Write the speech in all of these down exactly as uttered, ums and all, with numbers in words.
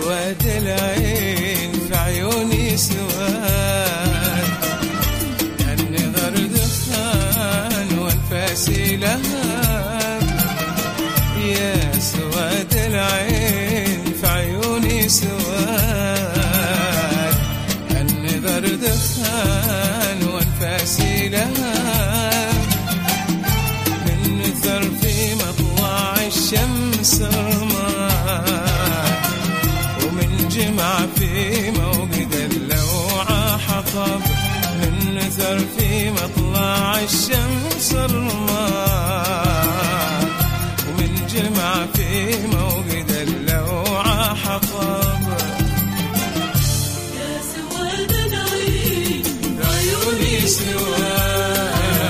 سواد العين في عيوني سواد، النظر دخان وانفاسي لهب. يا سواد العين في عيوني سواد، النظر دخان وانفاسي لهب. من نثر في مطلع الشمس رماد، ومن جمع في موقد اللوعة حطب. من نثر في مطلع الشمس رماد، ومن جمع في موقد اللوعة حطب. يا سواد العين عيوني سواد،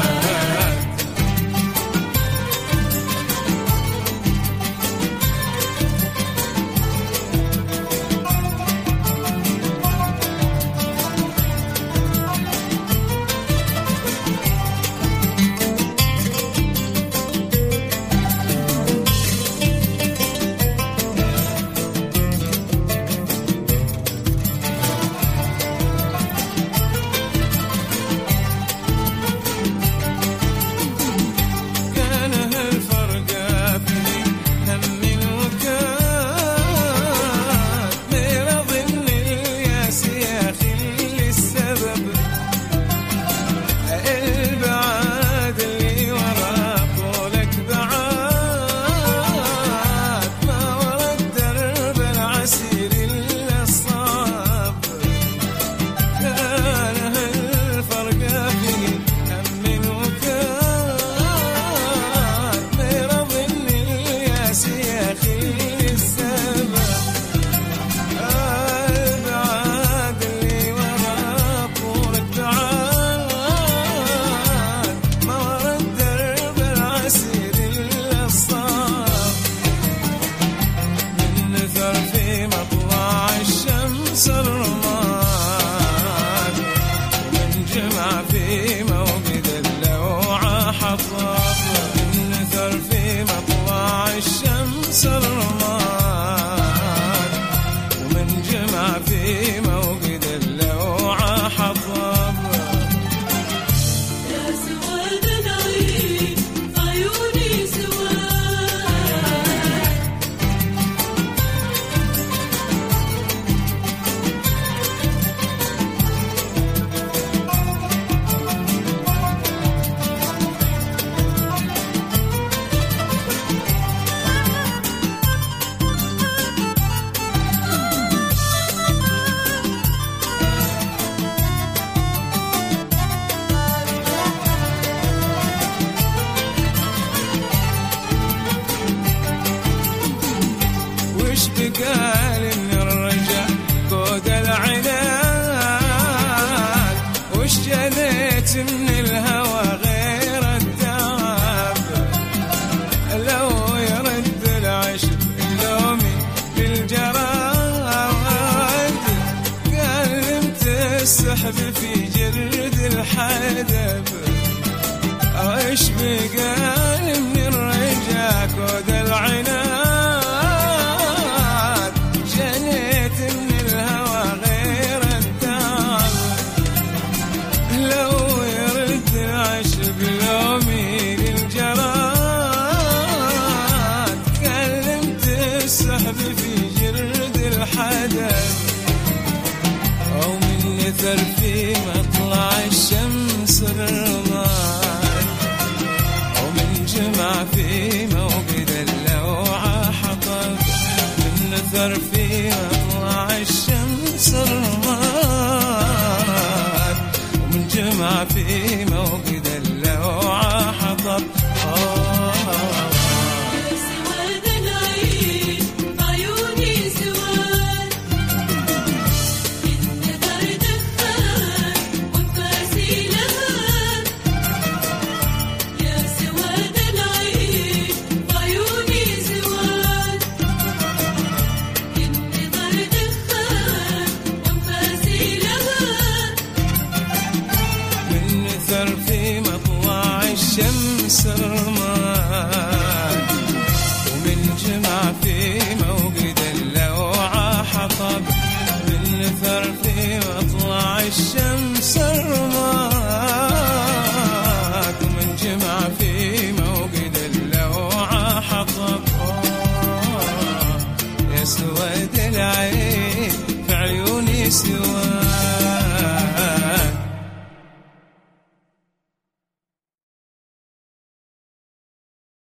سرماد، ومن جمع في موقد اللوعة حطب. يا سواد العين عيوني سواد، قال إن الرجع كود العناد، وش جنيت من الهوى غير التعب. لو يرد العشق اللومي للجراد، قال لمت السحب في جرد الحدب. وش بقال من الرجع كود العناد، في جرد الحدب. أو من نثر في مطلع الشمس الرماد، أو من جمع في موقد اللوعة حطب. من نثر في مطلع الشمس الرماد، ومن جمع في موقد اللوعة حطب. في مطلع الشمس رماد، سواك